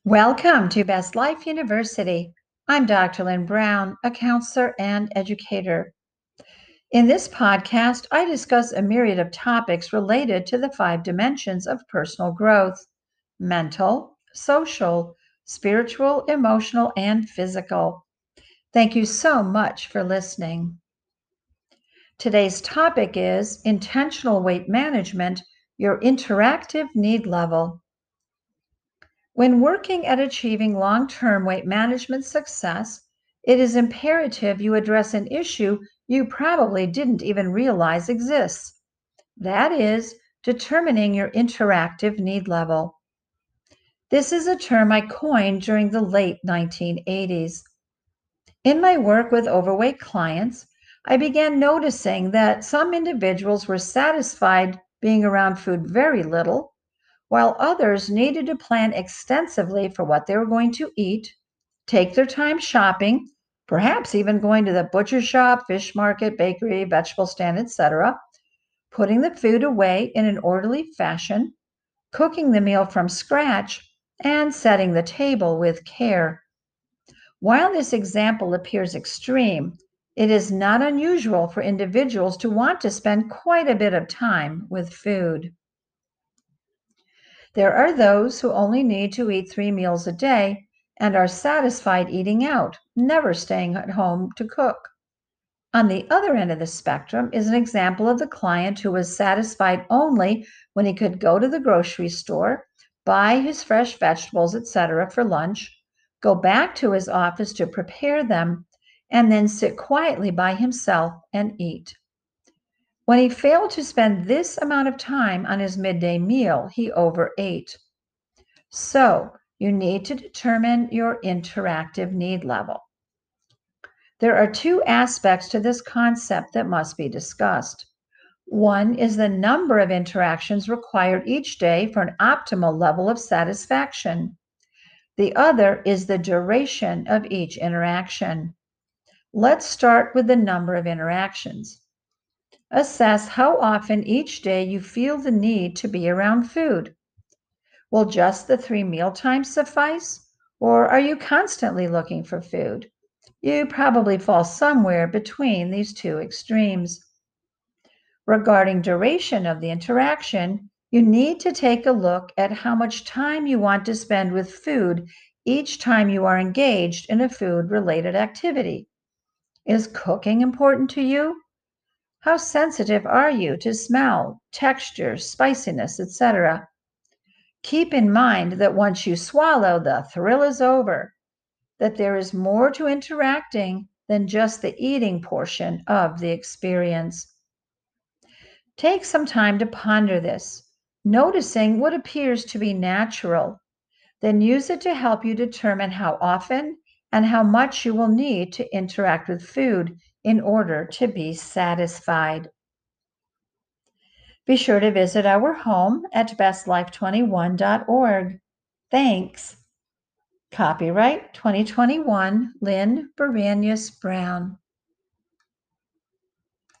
Welcome to Best Life University. I'm Dr. Lynn Brown, a counselor and educator. In this podcast, I discuss a myriad of topics related to the 5 dimensions of personal growth: mental, social, spiritual, emotional, and physical. Thank you so much for listening. Today's topic is intentional weight management, your interactive need level. When working at achieving long-term weight management success, it is imperative you address an issue you probably didn't even realize exists. That is, determining your interactive need level. This is a term I coined during the late 1980s. In my work with overweight clients, I began noticing that some individuals were satisfied being around food very little, while others needed to plan extensively for what they were going to eat, take their time shopping, perhaps even going to the butcher shop, fish market, bakery, vegetable stand, etc., putting the food away in an orderly fashion, cooking the meal from scratch, and setting the table with care. While this example appears extreme, it is not unusual for individuals to want to spend quite a bit of time with food. There are those who only need to eat 3 meals a day and are satisfied eating out, never staying at home to cook. On the other end of the spectrum is an example of the client who was satisfied only when he could go to the grocery store, buy his fresh vegetables, etc., for lunch, go back to his office to prepare them, and then sit quietly by himself and eat. When he failed to spend this amount of time on his midday meal, he overate. So, you need to determine your interactive need level. There are 2 aspects to this concept that must be discussed. One is the number of interactions required each day for an optimal level of satisfaction. The other is the duration of each interaction. Let's start with the number of interactions. Assess how often each day you feel the need to be around food. Will just the 3 meal times suffice, or are you constantly looking for food? You probably fall somewhere between these 2 extremes. Regarding duration of the interaction, you need to take a look at how much time you want to spend with food each time you are engaged in a food-related activity. Is cooking important to you? How sensitive are you to smell, texture, spiciness, etc.? Keep in mind that once you swallow, the thrill is over, that there is more to interacting than just the eating portion of the experience. Take some time to ponder this, noticing what appears to be natural. Then use it to help you determine how often and how much you will need to interact with food in order to be satisfied. Be sure to visit our home at bestlife21.org. Thanks. Copyright 2021, Lynn Baranius Brown.